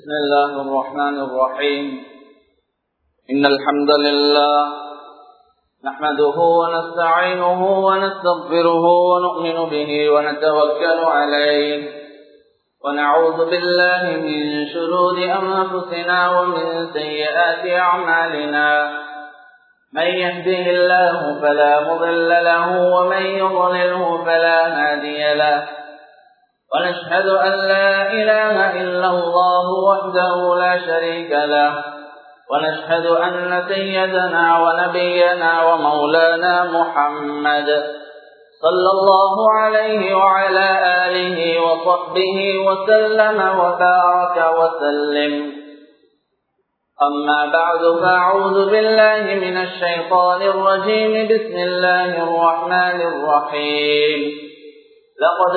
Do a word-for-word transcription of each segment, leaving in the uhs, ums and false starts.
بسم الله الرحمن الرحيم إن الحمد لله نحمده ونستعينه ونستغفره ونؤمن به ونتوكل عليه ونعوذ بالله من شرور أنفسنا ومن سيئات أعمالنا من يهده الله فلا مضل له ومن يضلله فلا هادي له ونشهد أن لا إله إلا الله وحده لا شريك له ونشهد أن سيدنا ونبينا ومولانا محمد صلى الله عليه وعلى آله وصحبه وسلم وبارك وسلم أما بعد فأعوذ بالله من الشيطان الرجيم بسم الله الرحمن الرحيم لقد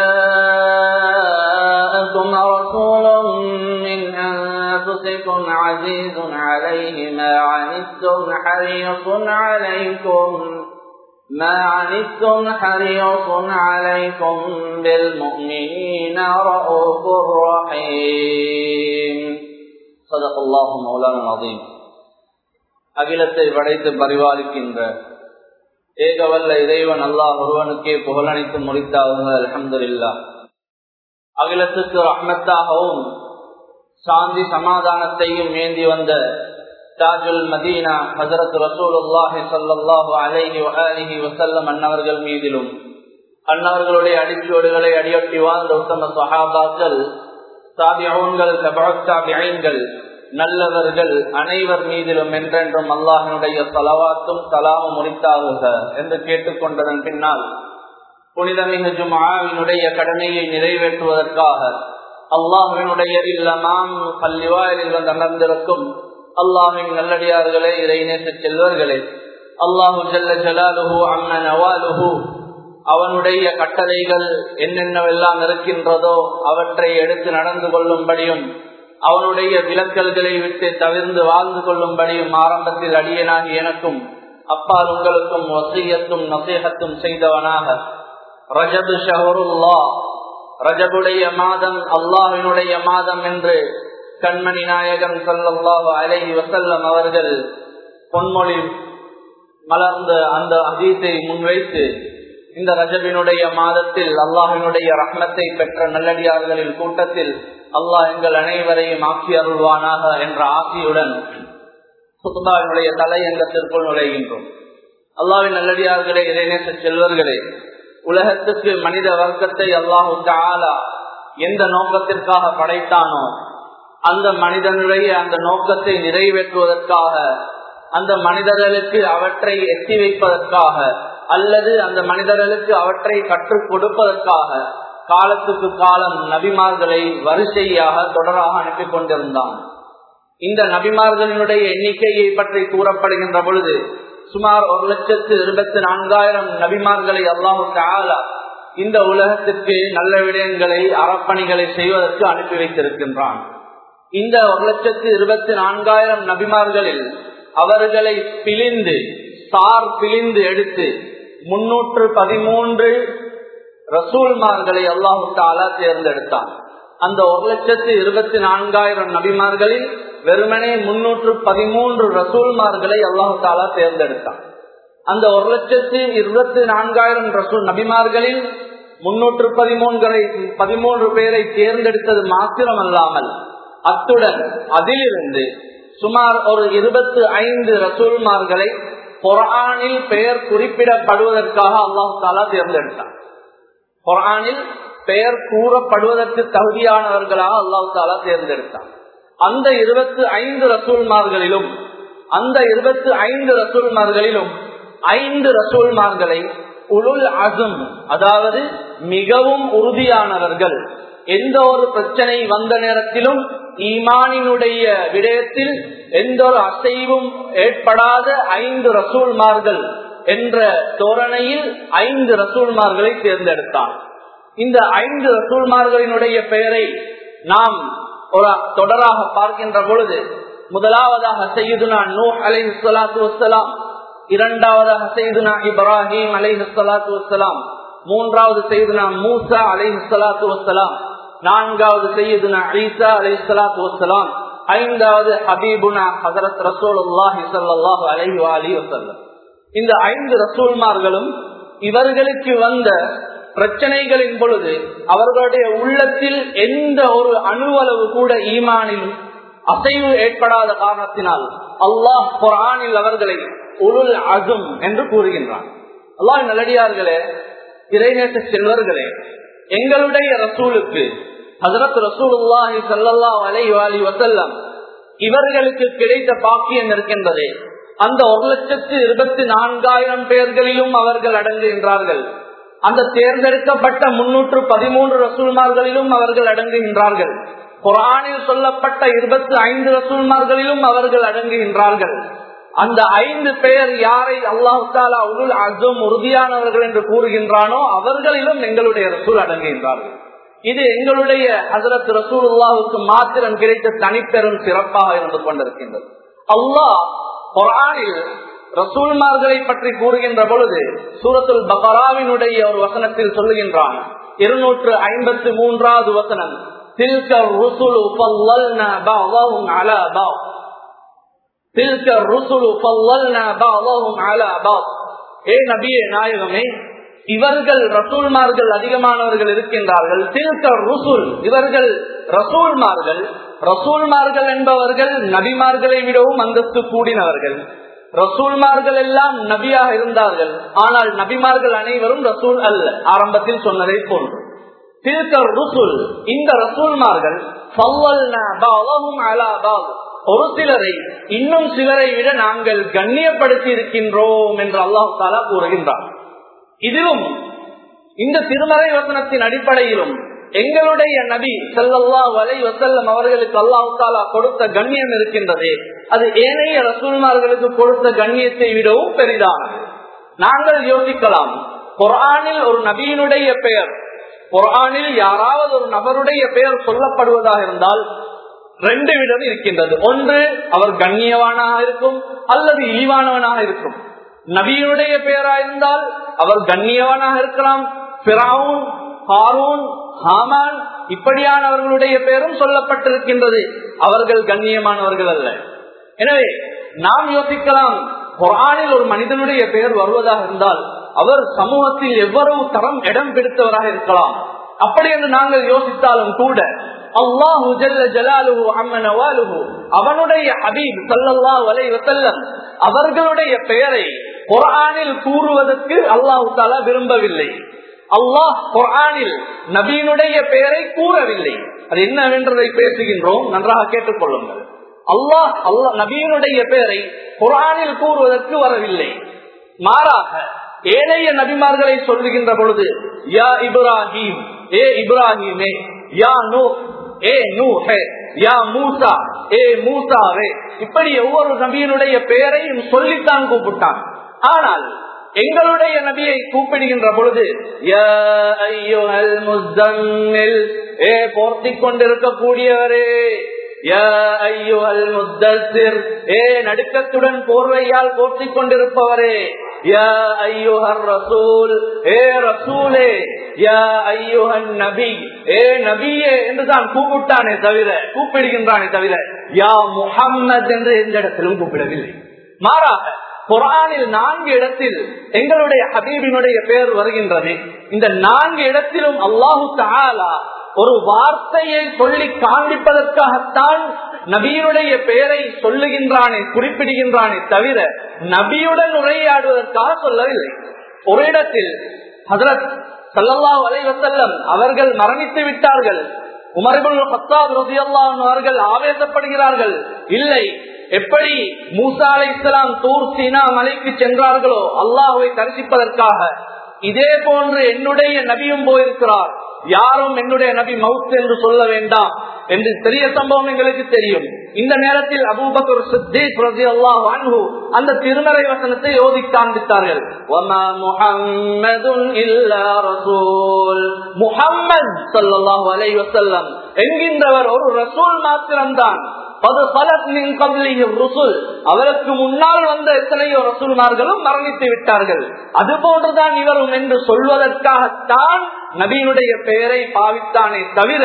جاءكم رسول من أنفسكم عزيز عليه ما عنتم حريص عليكم ما عنتم حريص عليكم بالمؤمنين رؤوف رحيم صدق الله مولانا العظيم. அகிலத்தை படைத்து பரிபாலிக்கின்ற ஏகவல்ல இறைவன் அல்லாஹ் ஒருவனுக்கே புகழனைத்து முடித்தார்கள். அல்ஹம்துலில்லாஹ். அகிலத்துக்கு ரஹ்மத்தாகவும் சாந்தி சமாதானத்தையும் ஏந்தி வந்த தாஜுல் மதீனா ஹஜ்ரத் ரசூலுல்லாஹி ஸல்லல்லாஹு அலைஹி வஆலிஹி வஸல்லம் அன்னவர்கள் மீதிலும் அன்னவர்களுடைய அடிச்சுவடுகளை அடியொட்டி வாழ்ந்த உத்தம ஸஹாபாக்கள், தாபிஊன்கள், தபஅத் தாபிஈன்கள், நல்லவர்கள் அனைவர் மீதிலும் என்றென்றும் அல்லாஹினுடைய ஸலவாத்தும் ஸலாமும் உரித்தாகுக என்று கேட்டுக்கொண்டதன் பின்னால் புனிதமிகு ஜும்ஆவினுடைய கடமையை நிறைவேற்றுவதற்காக அல்லாஹ்வினுடைய இல்லமாம் பள்ளிவாயிலில் வந்து அமர்ந்திருக்கும் அல்லாஹ்வின் நல்லடியார்களே, இறைநேச செல்வர்களே, அல்லாஹு ஜல்ல ஜலாலுஹு அம்ம நவாலுஹு அவனுடைய கட்டளைகள் என்னென்னவெல்லாம் இருக்கின்றதோ அவற்றை எடுத்து நடந்து கொள்ளும்படியும் அவனுடைய விலக்கல்களை விட்டு தவிர்ந்து வாழ்ந்து கொள்ளும்படியும் ஆரம்பத்தில் அடியனாகி எனக்கும் அப்பால் உங்களுக்கும் வசியத்தும் நசீஹத்தும் செய்தவனாக ரஜபு ஷஹருல்லாஹ், ரஜபுடைய மாதம் அல்லாஹ்வினுடைய மாதம் என்று கண்மணி நாயகம் ஸல்லல்லாஹு அலைஹி வஸல்லம் அவர்கள் பொன்மொழி மலர்ந்த அந்த ஹதீஸை முன்வைத்து இந்த ரஜபினுடைய மாதத்தில் அல்லாஹ்வினுடைய ரஹ்மத்தை பெற்ற நல்லடியார்களின் கூட்டத்தில் அல்லாஹ் எங்கள் அனைவரையும் ஆக்கி அருள்வானாக என்ற ஆசையுடன் குத்பாவினுடைய தலையங்கத்திற்குள் நுழைகின்றோம். அல்லாஹ்வின் நல்லடியார்களே, இறைநேச செல்வர்களே, உலகத்துக்கு மனித வர்க்கத்தை அல்லாஹு தஆலா எந்த நோக்கத்திற்காக படைத்தானோ அந்த மனிதனுடைய அந்த நோக்கத்தை நிறைவேற்றுவதற்காக, அந்த மனிதர்களுக்கு அவற்றை எத்தி வைப்பதற்காக அல்லது அந்த மனிதர்களுக்கு அவற்றை கற்றுக் கொடுப்பதற்காக காலத்துக்கு காலம் நபிமார்களை வரிசையாக தொடராக அனுப்பி கொண்டிருந்தான். இந்த நபிமார்களினுடைய எண்ணிக்கையை பற்றி கூறப்படுகின்ற பொழுது சுமார் ஒரு லட்சத்து இருபத்தி நான்காயிரம் நபிமார்களை அல்லாஹு தஆலா இந்த உலகத்திற்கு நல்ல விடயங்களை அறப்பணிகளை செய்வதற்கு அனுப்பி வைத்திருக்கின்றான். இந்த ஒரு லட்சத்து இருபத்தி நான்காயிரம் நபிமார்களில் அவர்களை பிழிந்து சார் பிழிந்து எடுத்து முன்னூற்று பதிமூன்று ரசூல்மார்களை அல்லாஹு தஆலா தேர்ந்தெடுத்தான். அந்த ஒரு லட்சத்து இருபத்தி நான்காயிரம் நபிமார்களில் வெறுமனே முன்னூற்று பதிமூன்று ரசூல்மார்களை அல்லாஹு தஆலா தேர்ந்தெடுத்தான். அந்த ஒரு லட்சத்து இருபத்தி நான்காயிரம் ரசூல் நபிமார்களில் முன்னூற்று பதிமூன்றை பதிமூன்று பேரை தேர்ந்தெடுத்தது மாத்திரமல்லாமல் அத்துடன் அதிலிருந்து சுமார் ஒரு இருபத்தி ஐந்து ரசூல்மார்களை குர்ஆனில் பெயர் குறிப்பிடப்படுவதற்காக அல்லாஹு தஆலா தேர்ந்தெடுத்தான். குர்ஆனில் பெயர் கூறப்படுவதற்கு தகுதியானவர்களாக அல்லாஹ் தஆலா தேர்ந்தெடுத்தார். அந்த இருபத்தி ஐந்து ரசூல்மார்களிலும் அந்த இருபத்தி ஐந்து ரசூல்மார்களிலும் ஐந்து ரசூல்மார்களை உலுல் அஸம், அதாவது மிகவும் உறுதியானவர்கள், எந்த ஒரு பிரச்சனை வந்த நேரத்திலும் ஈமானினுடைய விடயத்தில் எந்த ஒரு அசைவும் ஏற்படாத ஐந்து ரசூல்மார்கள் என்ற தோரணையில் ஐந்து ரசூல்மார்களை தேர்ந்தெடுத்தார். இந்த ஐந்து ரசூல்மார்களினுடைய பெயரை நாம் ஒரு தொடராக பார்க்கின்ற பொழுது முதலாவதாக சய்யிதுனா நூஹ் அலைஹிஸ்ஸலாத்து வஸ்ஸலாம், இரண்டாவதாக சய்யிதுனா இப்ராஹிம் அலைஹிஸ்ஸலாத்து வஸ்ஸலாம், மூன்றாவது சய்யிதுனா மூசா அலைஹிஸ்ஸலாத்து வஸ்ஸலாம், நான்காவது சையதுனா ஈசா அலைஹிஸ்ஸலாத்து வஸ்ஸலாம், ஐந்தாவது ஹபீபுனா ஹஜ்ரத் ரசூலுல்லாஹி ஸல்லல்லாஹு அலைஹி வஆலிஹி வஸல்லம். இந்த ஐந்து ரசூல்மார்களும் இவர்களுக்கு வந்த பிரச்சனைகளின் பொழுது அவர்களுடைய உள்ளத்தில் எந்த ஒரு அணுவளவு கூட ஈமானில் அசைவு ஏற்படாத காரணத்தினால் அல்லாஹ் குர்ஆனில் அவர்களை உலுல் அஸம் என்று கூறுகின்றான். அல்லாஹ் நல்லடியார்களே, இறைநேச செல்வர்களே, எங்களுடைய ரசூலுக்கு ஹஜ்ரத் ரசூலுல்லாஹி ஸல்லல்லாஹு அலைஹி வஸல்லம் இவர்களுக்கு கிடைத்த பாக்கியம் இருக்கின்றது. அந்த ஒரு லட்சத்து இருபத்தி நான்காயிரம் பேர்களிலும் அவர்கள் அடங்குகின்றார்கள். அந்த தேர்ந்தெடுக்கப்பட்ட முன்னூற்று பதிமூன்று ரசூல்மார்களிலும் அவர்கள் அடங்குகின்றார்கள். குர்ஆனில் சொல்லப்பட்ட இருபத்தி ஐந்து ரசூல்மார்களிலும் அவர்கள் அடங்குகின்றார்கள். அந்த ஐந்து பேர் யாரை அல்லாஹ் தஆலா உலுல் அஸம் உறுதியானவர்கள் என்று கூறுகின்றானோ அவர்களிலும் எங்களுடைய ரசூல் அடங்குகின்றார்கள். இது எங்களுடைய ஹஜ்ரத் ரசூலுல்லாஹுக்கு மாத்திரம் கிடைத்த தனிப்பெரும் சிறப்பாக இருந்து கொண்டிருக்கின்றது. அல்லாஹ் குர்ஆனில் ரசூல்மார்களை பற்றி கூறுகின்ற பொழுது சூரத்துல் பக்ராவினுடைய ஒரு வசனத்தில் சொல்லுகின்றான். இருநூற்று ஐம்பத்தி மூன்றாவது வசனம், தில்க ருசுலு ஃபல்லல்னா பஅதஹும் அலா பஅத், தில்க ருசுலு ஃபல்லல்னா பஅதஹும் அலா பஅத். ஏ நபியே நாயகமே, இவர்கள் ரசூல்மார்கள் அதிகமானவர்கள் இருக்கின்றார்கள். தில்க ருசுல், இவர்கள் ரசூல்மார்கள். ரசூல்மார்கள் என்பவர்கள் நபிமார்களை விடவும் அந்தஸ்து கூடினவர்கள். ரசூல்மார்கள் எல்லாம் நபியாக இருந்தார்கள், ஆனால் நபிமார்கள் அனைவரும் ரசூல் அல்ல, ஆரம்பத்தில் சொன்னதை போன்று. தில்க ருசுல், இந்த ரசூல்மார்கள் ஃபல்லல்னா பஅதஹும் அலா பஅத், ஒரு சிலரை இன்னும் சிலரை விட நாங்கள் கண்ணியப்படுத்தி இருக்கின்றோம் என்று அல்லாஹ் தஆலா கூறுகின்றார். இதிலும் இந்த திருமறை வசனத்தின் அடிப்படையிலும் எங்களுடைய நபி ஸல்லல்லாஹு அலைஹி வஸல்லம் அவர்களுக்கு அல்லாஹ் தஆலா கொடுத்த கண்ணியம் இருக்கின்றது. அது ஏனைய ரசூல்மார்களுக்கு கொடுத்த கண்ணியத்தை விடவும் பெரிதானது. நாங்கள் யோசிக்கலாம், குர்ஆனில் ஒரு நபியினுடைய பெயர், குர்ஆனில் யாராவது ஒரு நபருடைய பெயர் சொல்லப்படுவதாக இருந்தால் ரெண்டு விதம் இருக்கின்றது. ஒன்று, அவர் கண்ணியவானாக இருக்கும் அல்லது இழிவானவனாக இருக்கும். நபியினுடைய பெயரா இருந்தால் அவர் கண்ணியவானாக இருக்கலாம். ஃபிரௌன், ஹாரூன், ஹாமான் இப்படியானவர்களுடைய பெயரும் சொல்லப்பட்டிருக்கின்றது. அவர்கள் கண்ணியமானவர்கள் அல்ல. எனவே நாம் யோசிக்கலாம், குர்ஆனில் ஒரு மனிதனுடைய பெயர் வருவதாக இருந்தால் அவர் சமூகத்தில் எவ்வளவு தரம் இடம் பிடித்தவராக இருக்கலாம். அப்படி என்று நாங்கள் யோசித்தாலும் கூட அல்லாஹு ஜல்ல ஜலாலுஹு அம்ம நவாலுஹு, அவனுடைய ஹபீப் ஸல்லல்லாஹு அலைஹி வஸல்லம் அவர்களுடைய பெயரை குர்ஆனில் கூறுவதற்கு அல்லாஹ் தஆலா விரும்பவில்லை. அல்லாஹ் குர்ஆனில் நபியினுடைய பெயரை கூறவில்லை. அது என்னவென்றதை பேசுகின்றோம், நன்றாக கேட்டுக்கொள்ளுங்கள். அல்லாஹ் அல்லாஹ் நபியினுடைய பெயரை குர்ஆனில் கூறுவதற்கு வரவில்லை. மாறாக ஏனைய நபிமார்களை சொல்லுகின்ற பொழுது யா இப்ராஹிம், ஏ இப்ராஹிமே, யா நூஹ், ஏ நூஹே, யா மூசா, ஏ மூசாவே, இப்படி ஒவ்வொரு நபியினுடைய பெயரையும் சொல்லித்தான் கூப்பிட்டான். ஆனால் எங்களுடைய நபியை கூப்பிடுகின்ற பொழுது யா அய்யுஹல் முஸ்தம்மில், ஏ போர்த்திக் கொண்டிருக்கக்கூடியவரே, யா அய்யுஹல் முத்தஸ்ஸிர், ஏ நடுக்கத்துடன் போர்வையால் போர்த்திக் கொண்டிருப்பவரே, யா அய்யுஹர் ரசூல், ஏ ரசூலே, யா அய்யுஹன் நபி, ஏ நபியே என்றுதான் கூப்பிட்டானே தவிர கூப்பிடுகின்றானே தவிர யா முஹம்மத் என்று எந்த இடத்திலும் கூப்பிடவில்லை. மாறாக குர்ஆனில் நான்கு இடத்தில் எங்களுடைய ஹபீபினுடைய பெயர் வருகின்றது. இந்த நான்கு இடத்திலும் அல்லாஹு தஆலா ஒரு வார்த்தையை சொல்லி காண்பிப்பதற்காகத்தான் நபியுடைய பெயரை சொல்லுகின்றானே, குறிப்பிடுகின்றானே தவிர நபியுடன் உரையாடுவதற்காக சொல்லவில்லை. ஒரு இடத்தில் ஹஜ்ரத் ஸல்லல்லாஹு அலைஹி வஸல்லம் அவர்கள் மரணித்து விட்டார்கள். உமர் இப்னு கத்தாப் ரலியல்லாஹு அன்ஹு அவர்கள் ஆவேசப்படுகிறார்கள், இல்லை, எப்படி மூசா அலைஹிஸ்ஸலாம் தூர் சீனா மலைக்கு சென்றார்களோ அல்லாஹ்வை தரிசிப்பதற்காக, இதே போன்று என்னுடைய நபியும் போயிருக்கிறார், யாரும் என்னுடைய நபி மவுத் என்று சொல்ல வேண்டாம் என்று பெரிய சம்பவம் எங்களுக்கு தெரியும். இந்த நேரத்தில் அபூபக்கர் சித்தீக் ரலியல்லாஹு அன்ஹு அந்த திருமறை வசனத்தை ஓதி காண்பித்தார்கள். வமா முஹம்மதுன் இல்லா ரசூல், முஹம்மது ஸல்லல்லாஹு அலைஹி வஸல்லம் என்கின்றவர் ஒரு ரசூல் மாத்திரம்தான். அவருக்கு முன்னால் வந்த எத்தனையோ ரசூல்மார்களும் மரணித்து விட்டார்கள், அது போன்றுதான் இவரும் என்று சொல்வதற்காகத்தான் நபியினுடைய பெயரை பாவித்தானே தவிர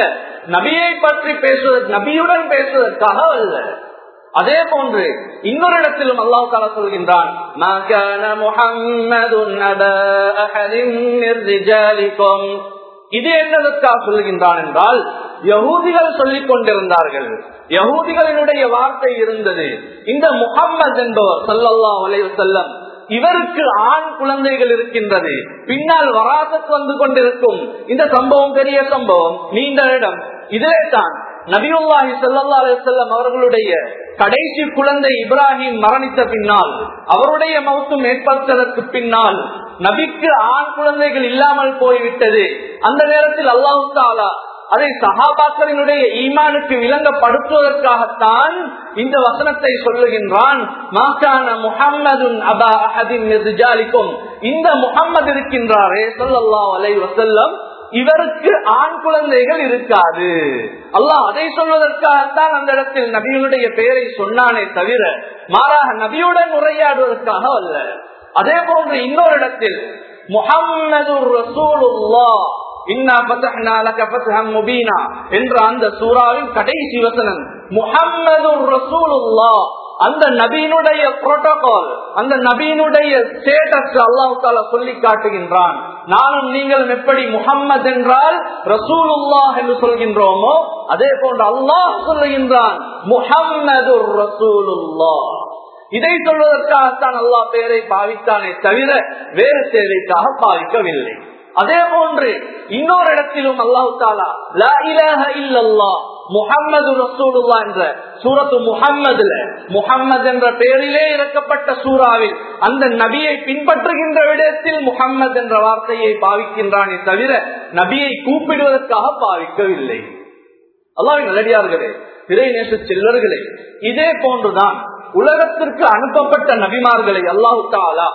நபியை பற்றி பேசுவதற்கு, நபியுடன் பேசுவதற்காக அல்ல. அதே போன்று இன்னொரு இடத்திலும் அல்லாஹ் தஆலா சொல்கின்றான், மா கான முஹம்மதுன் அபா அஹதின் மிர் ரிஜாலிக்கும். இது என்னதற்காக சொல்கின்றான் என்றால், யஹூதிகள் சொல்லிக் கொண்டிருந்தார்கள், யஹூதிகளினுடைய வார்த்தை இருந்தது, இந்த முஹம்மது என்பவர் ஸல்லல்லாஹு அலைஹி வஸல்லம் இவருக்கு ஆண் குழந்தைகள் இருக்கின்றது, பின்னால் வராசத் வந்து கொண்டிருக்கும். இந்த சம்பவம் பெரிய சம்பவம், நீண்ட இடம். இதிலே தான் நபியுல்லாஹி ஸல்லல்லாஹு அலைஹி வஸல்லம் அவர்களுடைய கடைசி குழந்தை இப்ராஹிம் மரணித்த பின்னால், அவருடைய மௌத்தும் ஏற்பட்டதற்கு பின்னால் நபிக்கு ஆண் குழந்தைகள் இல்லாமல் போய்விட்டது. அந்த நேரத்தில் அல்லாஹ் தஆலா அதை சஹாபாக்களினுடைய ஈமானுக்கு விளங்கப்படுத்துவதற்காகத்தான் இந்த வசனத்தை சொல்லுகின்றான். மாகான முஹம்மதுன் அபா அஹதின் மிர் ரிஜாலிக்கும். இந்த முஹம்மது இருக்கின்றாரே ஸல்லல்லாஹு அலைஹி வஸல்லம், இவருக்கு ஆண் குழந்தைகள் இருக்காது. அல்லாஹ் அதை சொல்வதற்காகத்தான் அந்த இடத்தில் நபியுடைய பெயரை சொன்னானே தவிர மாறாக நபியுடன் உரையாடுவதற்காக அல்ல. அதே போன்று இன்னொரு இடத்தில் முஹம்மதுர் ரசூலுல்லாஹ் இன்னா ஃபதஹ்னா லக ஃபத்ஹன் முபீனா என்ற அந்த சூராவின் கடைசி வசனம் முஹம்மதுர் ரசூலுல்லாஹ். அந்த நபியினுடைய புரோட்டோகால், அந்த நபியினுடைய ஸ்டேட்டஸ் அல்லாஹ் தஆலா சொல்லி காட்டுகின்றான். நானும் நீங்களும் எப்படி முஹம்மது என்றால் ரசூலுல்லாஹ் என்று சொல்கின்றோமோ, அதே போன்று அல்லாஹ் சொல்லுகின்றான் முஹம்மதுர் ரசூலுல்லாஹ். இதை சொல்வதற்காகத்தான் அல்லாஹ் பெயரை பாவித்தானே தவிர வேறு தேவைக்காக பாவிக்கவில்லை. அதே போன்று இன்னொரு இடத்திலும் அல்லாஹ் தஆலா லா இலாஹ இல்லல்லாஹ் முஹம்மது ரசூலுல்லாஹ் என்ற சூரத்து முஹம்மதுல, முஹம்மது என்ற பெயரிலே இறக்கப்பட்ட சூறாவில் அந்த நபியை பின்பற்றுகின்ற விடத்தில் முஹம்மது என்ற வார்த்தையை பாவிக்கின்றானே தவிர நபியை கூப்பிடுவதற்காக பாவிக்கவில்லை. அல்லாஹ்வின் நல்லடியார்களே, இறைநேச செல்வர்களே, இதே போன்றுதான் உலகத்திற்கு அனுப்பப்பட்ட நபிமார்களை அல்லாஹ் தஆலா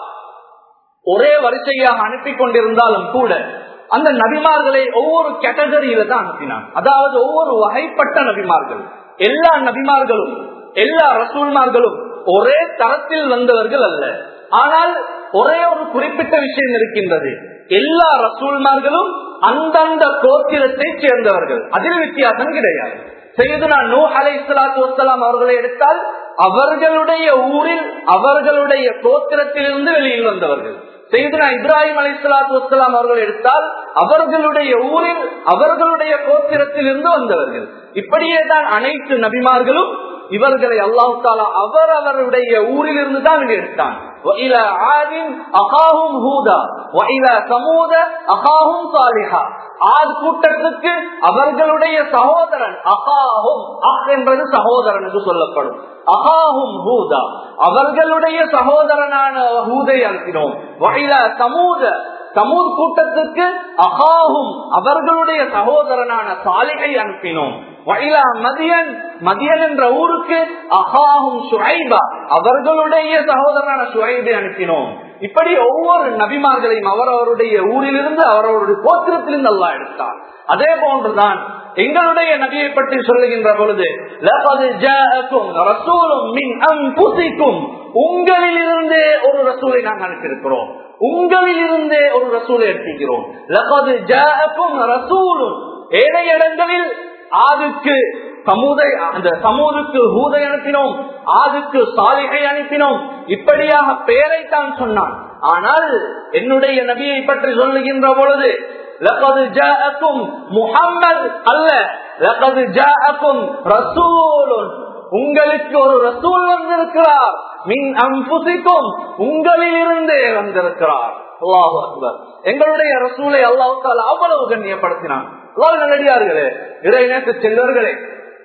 ஒரே வரிசையாக அனுப்பி கொண்டிருந்தாலும் கூட அந்த நபிமார்களை ஒவ்வொரு கேட்டகரியில தான் அனுப்பினான். அதாவது ஒவ்வொரு வகைப்பட்ட நபிமார்கள். எல்லா நபிமார்களும் எல்லா ரசூல்மார்களும் ஒரே தரத்தில் வந்தவர்கள் அல்ல. ஆனால் ஒரே ஒரு குறிப்பிட்ட விஷயம் இருக்கின்றது, எல்லா ரசூல்மார்களும் அந்தந்த கோத்திரத்தை சேர்ந்தவர்கள், அதில் வித்தியாசம் கிடையாது. சையதுனா நூஹ் அலைஹிஸ்ஸலாத்து வஸ்ஸலாம் அவர்களை எடுத்தால் அவர்களுடைய ஊரில் அவர்களுடைய கோத்திரத்திலிருந்து வெளியில் வந்தவர்கள். சையதுனா இப்ராஹிம் அலைஹிஸ்ஸலாத்து வஸ்ஸலாம் அவர்கள் எடுத்தால் அவர்களுடைய ஊரில் அவர்களுடைய கோத்திரத்தில் இருந்து வந்தவர்கள். இப்படியே தான் அனைத்து நபிமார்களும் இவர்களை அல்லாஹ் தஆலா அவர் அவருடைய ஊரில் இருந்து தான் எடுத்தான். وَإِلَى عَادٍ أَخَاهُمْ هُودًا وَإِلَى ثَمُودَ أَخَاهُمْ صَالِحًا. ஆத் கூட்டத்துக்கு அவர்களுடைய சகோதரன் அகாஹும், அஹ் என்பது சகோதரன் என்று சொல்லப்படும், அகாஹும் ஹூதா, அவர்களுடைய சகோதரனான ஹூதை அனுப்பினோம். வஇலா சமூத, சமூத் கூட்டத்துக்கு அகாஹும் அவர்களுடைய சகோதரனான சாலிஹை அனுப்பினோம். வஇலா மதியன், மதியன் என்ற ஊருக்கு அகாஹும் ஷுஐபா அவர்களுடைய சகோதரனான ஷுஐபை அனுப்பினோம். இப்படி ஒவ்வொரு நபிமார்களையும் அவரவருடைய ஊரிலிருந்து அவரவருடைய கோத்திரத்திலிருந்து அல்லாஹ் எடுத்தார். அதே போன்றுதான் எங்களுடைய நபியை பற்றி சொல்லுகின்ற பொழுது லகத் ஜாஅக்கும் ரசூலும் மின் அன்ஃபுசிக்கும், உங்களிலிருந்தே ஒரு ரசூலை நாங்கள் அனுப்பியிருக்கிறோம், உங்களிலிருந்தே ஒரு ரசூலை எடுத்திருக்கிறோம். லகத் ஜாஅக்கும் ரசூலும், ஏனைய இடங்களில் ஆதுக்கு சமூதை, அந்த சமூதுக்கு ஹூதை அனுப்பினோம், ஆதுக்கு சாலிஹை அனுப்பினோம், இப்படியாக பெயரைத்தான் சொன்னான். ஆனால் என்னுடைய நபியை பற்றி சொல்லுகின்ற பொழுது லகத் ஜாஅக்கும் முஹம்மது அல்ல, லகத் ஜாஅக்கும் ரசூலுன், உங்களுக்கு ஒரு ரசூல் வந்திருக்கிறார், மின் அன்ஃபுசிக்கும், உங்களிலிருந்தே வந்திருக்கிறார். அல்லாஹு அக்பர். எங்களுடைய ரசூலை அல்லாஹ் தஆலா அவ்வளவு கண்ணியப்படுத்தினான். அல்லாஹ் நல்லடியார்களே, இறைநேச செல்வர்களே,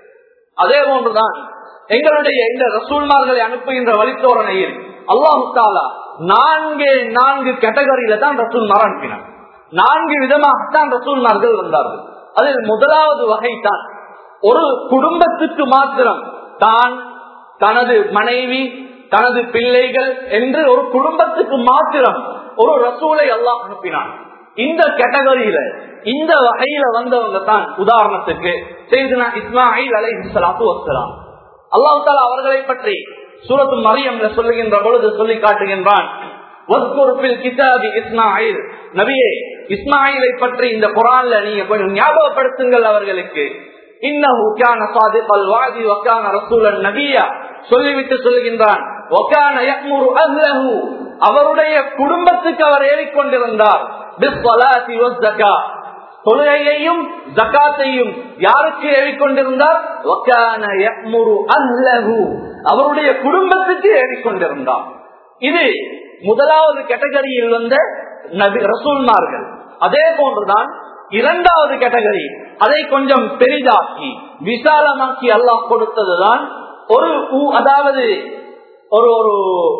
அதே போன்றுதான் எங்களுடைய இந்த ரசூல்மார்களை அனுப்புகின்ற வழித்தோரணையில் அல்லாஹ் தஆலா நான்கு நான்கு கேட்டகரியில தான் ரசூல்மார் அனுப்பினார். நான்கு விதமாகத்தான் ரசூல்மார்கள் வந்தார்கள். அதில் முதலாவது வகை தான் ஒரு குடும்பத்துக்கு மாத்திரம் தான், தனது மனைவி, தனது பிள்ளைகள் என்று ஒரு குடும்பத்துக்கு மாத்திரம் ஒரு ரசூலை அல்லாஹ் அனுப்பினான். இந்த கேட்டகரியில இந்த வகையில வந்தவங்க தான் உதாரணத்துக்கு சையதுனா இஸ்மாயில் அலைஹிஸ்ஸலாத்து வஸ்ஸலாம். அல்லாஹ் தஆலா அவர்களை பற்றி சூரத்து மரியம்ல சொல்லுகின்ற பொழுது சொல்லி காட்டுகின்றான், வஸ்குர் ஃபில் கிதாபி இஸ்மாயில், நபியே இஸ்மாயிலை பற்றி இந்த குர்ஆன்ல நீங்க கொஞ்சம் ஞாபகப்படுத்துங்கள் அவர்களுக்கு. இன்னஹு கான சாதிகல் வாதி வ கான ரசூலன் நபியா சொல்லிவிட்டு சொல்கின்றான் வ கான யஅமுரு அஹ்லஹு அவருடைய குடும்பத்துக்கு அவர் ஏறிக்கொண்டிருந்தார் பிஸ்ஸலாத்தி வஸ் ஸகாத் தொழுகையையும் ஜகாத்தையும் யாருக்கு ஏறிக்கொண்டிருந்தார் வ கான யஅமுரு அஹ்லஹு அவருடைய குடும்பத்துக்கு ஏறிக்கொண்டிருந்தார். இது முதலாவது கேட்டகரியில் வந்த நபி ரசூல்மார்கள். அதே போன்றுதான் இரண்டாவது கேட்டகரி, அதை கொஞ்சம் பெரிதாக்கி விசாலமாக்கி அல்லாஹ் கொடுத்ததுதான் ஒரு அதாவது ஒரு ஒரு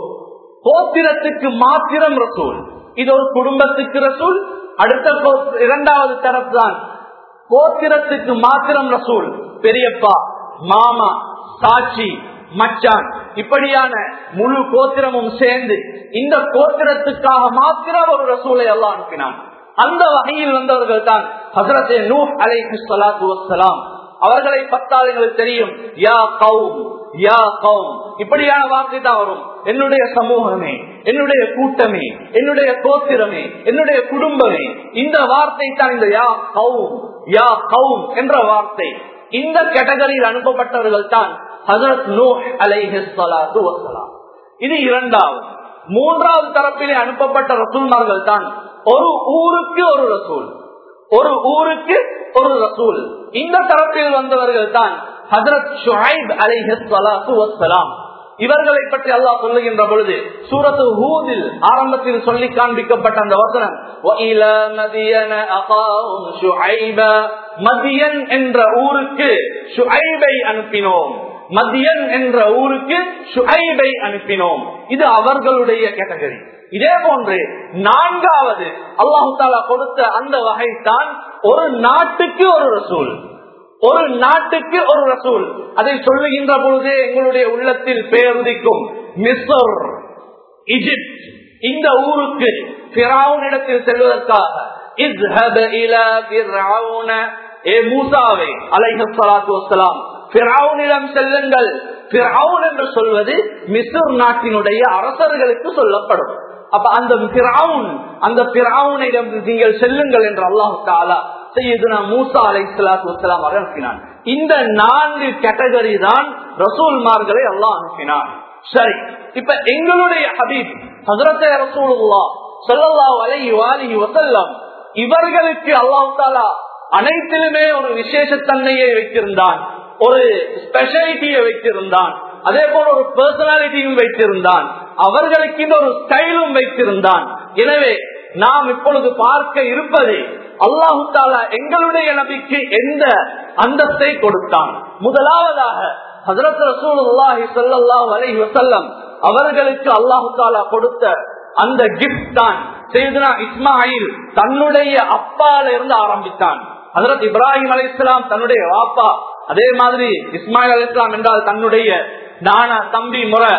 கோத்திரத்துக்கு மாத்திரம் ரசூல். இது ஒரு குடும்பத்துக்கு ரசூல். அடுத்த இரண்டாவது தரப்பு தான் கோத்திரத்துக்கு மாத்திரம் ரசூல். பெரியப்பா, மாமா, சாட்சி, மச்சான், இப்படியான முழு கோத்திரமும் சேர்ந்து இந்த கோத்திரத்துக்காக மாத்திரம் ஒரு ரசூலை அல்லாஹ் அனுப்பினான். அந்த வகையில் வந்தவர்கள் தான் ஹஜ்ரத் நூஹ் அலைஹிஸ்ஸலாத்து வஸ்ஸலாம். அவர்களை பத்தால் எங்களுக்கு தெரியும், யா கௌம் யா கௌம் இப்படியான வார்த்தை தான் வரும். என்னுடைய சமூகமே, என்னுடைய கூட்டமே, என்னுடைய கோத்திரமே, என்னுடைய குடும்பமே, இந்த வார்த்தை தான் இந்த யா கௌம் யா கௌம் என்ற வார்த்தை. இந்த கேட்டகரியில் அனுப்பப்பட்டவர்கள் தான் ஹஜ்ரத் நூஹ் அலைஹிஸ்ஸலாத்து வஸ்ஸலாம். இது இரண்டாவது. மூன்றாவது தரப்பிலே அனுப்பப்பட்ட ரசூல்மார்கள் தான் ஒரு ஊருக்கு ஒரு ரசூல், ஒரு ஊருக்கு ஒரு ரசூல். இந்த தரப்பில் வந்தவர்கள் தான் ஹஜ்ரத் ஷுஐப் அலைஹிஸ்ஸலாத்து வஸ்ஸலாம். இவர்களை பற்றி அல்லாஹ் சொல்லுகின்ற பொழுது சூரத்து ஹூதில் ஆரம்பத்தில் சொல்லி காண்பிக்கப்பட்ட அந்த வசனம், வஇலா மதியன அகாஹும் ஷுஐபா மதியன் என்ற ஊருக்கு ஷுஐபை அனுப்பினோம், மதியன் என்ற ஊருக்கு ஷுஐபை அனுப்பினோம். இது அவர்களுடைய கேட்டகரி. இதே போன்று நான்காவது அல்லாஹு தஆலா கொடுத்த அந்த வகை தான் ஒரு நாட்டுக்கு ஒரு ரசூல், ஒரு நாட்டுக்கு ஒரு ரசூல். அதை சொல்லுகின்ற பொழுதே எங்களுடைய உள்ளத்தில் பேருதிக்கும். மிஸ்ர், ஈஜிப்ட், இந்த ஊருக்கு ஃபிரௌனிடத்தில் செல்வதற்காக இஸ்ஹப் இலா ஃபிரௌன, ஏ மூசாவே அலைஹிஸ்ஸலாத்து வஸ்ஸலாம், ஃபிரௌனிடம் செல்லுங்கள். ஃபிரௌன் என்று சொல்வது மிஸ்ர் நாட்டினுடைய அரசர்களுக்கு சொல்லப்படும். அப்ப அந்த ஃபிரௌன், அந்த ஃபிரௌனிடம் நீங்கள் செல்லுங்கள் என்று அல்லாஹ் தஆலா சையதுனா மூசா அலைஹிஸ்ஸலாத்து வஸ்ஸலாம் அனுப்பினான். இந்த நான்கு கேட்டகரி தான் ரசூல்மார்களை அல்லாஹ் அனுப்பினான். சரி, இப்ப எங்களுடைய ஹபீப் ஹஜ்ரத் ரசூலுல்லாஹ் ஸல்லல்லாஹு அலைஹி வஆலிஹி வஸல்லம் இவர்களுக்கு அல்லாஹ் தஆலா அனைத்திலுமே ஒரு விசேஷத்தன்மையை வைத்திருந்தான், ஒரு ஸ்பெஷாலிட்டியை வைத்திருந்தான், அதே போல ஒரு பர்சனாலிட்டியும் வைத்திருந்தான், அவர்களுக்கு ஒரு ஸ்டைலும் வைத்திருந்தான். எனவே நாம் இப்பொழுது பார்க்க இருப்பது அல்லாஹு தஆலா எங்களுடைய நபிக்கு எந்த அந்தஸ்தை கொடுத்தான். முதலாவதாக ஹஜ்ரத் ரசூலுல்லாஹி ஸல்லல்லாஹு அலைஹி வஸல்லம் அவர்களுக்கு அல்லாஹு தஆலா கொடுத்த அந்த கிஃப்ட் தான் சையதுனா இஸ்மாயில் தன்னுடைய அப்பால இருந்து ஆரம்பித்தான். ஹஜ்ரத் இப்ராஹிம் அலைஹிஸ்ஸலாம் தன்னுடைய வாப்பா, அதே மாதிரி இஸ்மாயில் அலைஹிஸ்ஸலாம் என்றால் தன்னுடைய நானா தம்பி முறை.